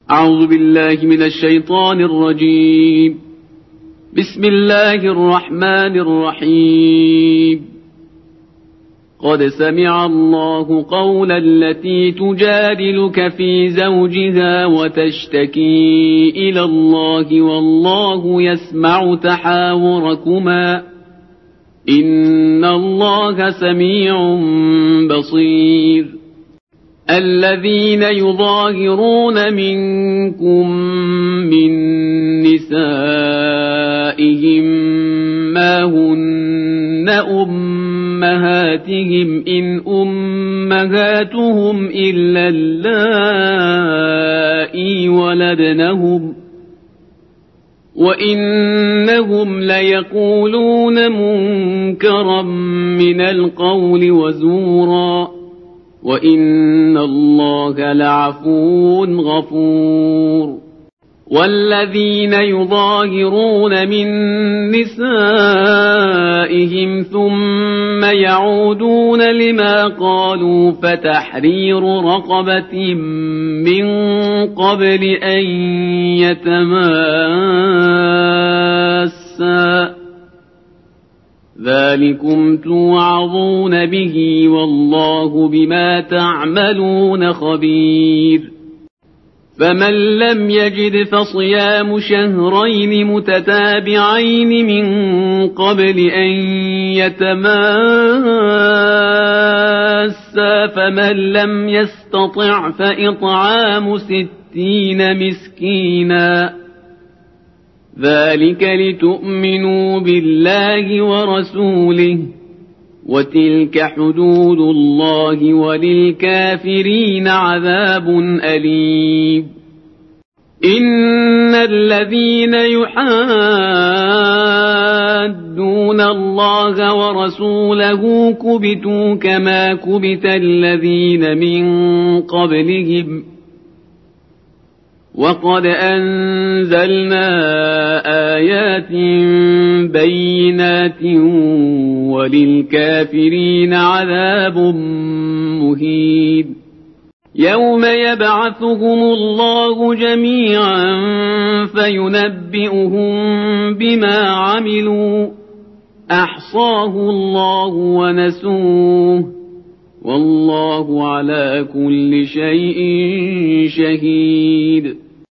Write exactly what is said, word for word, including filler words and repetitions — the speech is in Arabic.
أعوذ بالله من الشيطان الرجيم. بسم الله الرحمن الرحيم. قد سمع الله قول التي تجادلك في زوجها وتشتكي إلى الله والله يسمع تحاوركما إن الله سميع بصير. الذين يظاهرون منكم من نسائهم ما هن أمهاتهم إن أمهاتهم إلا اللائي ولدنهم وإنهم ليقولون منكرا من القول وزورا وإن الله لعفو غفور. والذين يظاهرون من نسائهم ثم يعودون لما قالوا فتحرير رقبة من قبل أن يتماسا ذلكم توعظون به والله بما تعملون خبير. فمن لم يجد فصيام شهرين متتابعين من قبل أن يتماسا فمن لم يستطع فإطعام ستين مسكينا ذلك لتؤمنوا بالله ورسوله وتلك حدود الله وللكافرين عذاب أليم. إن الذين يحادون الله ورسوله كبتوا كما كبت الذين من قبلهم وقد أنزلنا آيات بينات وللكافرين عذاب مهين. يوم يبعثهم الله جميعا فينبئهم بما عملوا أحصاه الله ونسوه والله على كل شيء شهيد.